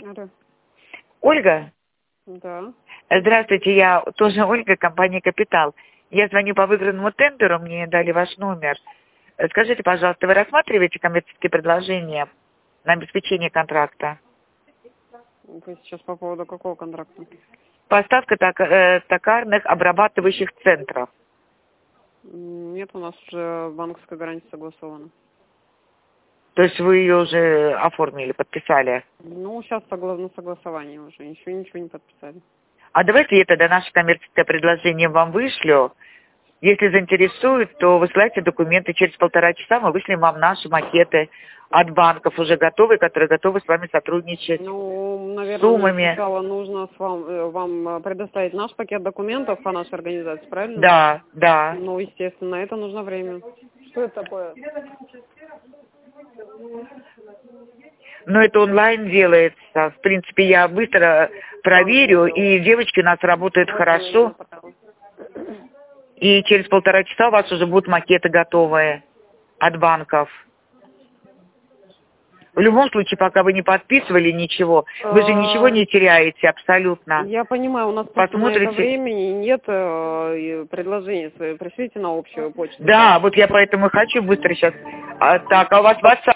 Алло. Ольга? Да. Здравствуйте, я тоже Ольга, компания «Капитал». Я звоню по выигранному тендеру, мне дали ваш номер. Скажите, пожалуйста, вы рассматриваете коммерческие предложения на обеспечение контракта? Вы сейчас по поводу какого контракта? Поставка токарных обрабатывающих центров. Нет, у нас уже банковская гарантия согласована. То есть вы ее уже оформили, подписали? Ну, сейчас на согласовании уже. Еще ничего не подписали. А давайте я тогда наше коммерческое предложение вам вышлю. Если заинтересует, то высылайте документы. Через 1,5 часа мы вышлем вам наши макеты от банков уже готовые, которые готовы с вами сотрудничать. Ну, наверное, суммами. мне сначала нужно вам предоставить наш пакет документов по нашей организации, правильно? Да, да. Ну, естественно, это нужно время. Что это такое? Но это онлайн делается. В принципе, я быстро проверю, и девочки у нас работают хорошо. И через 1,5 часа у вас уже будут макеты готовые от банков. В любом случае, пока вы не подписывали ничего, вы же ничего не теряете абсолютно. Я понимаю, у нас просто на это времени нет предложений. Пришлите на общую почту. Да, вот я поэтому и хочу быстро сейчас. Так, а у вас WhatsApp?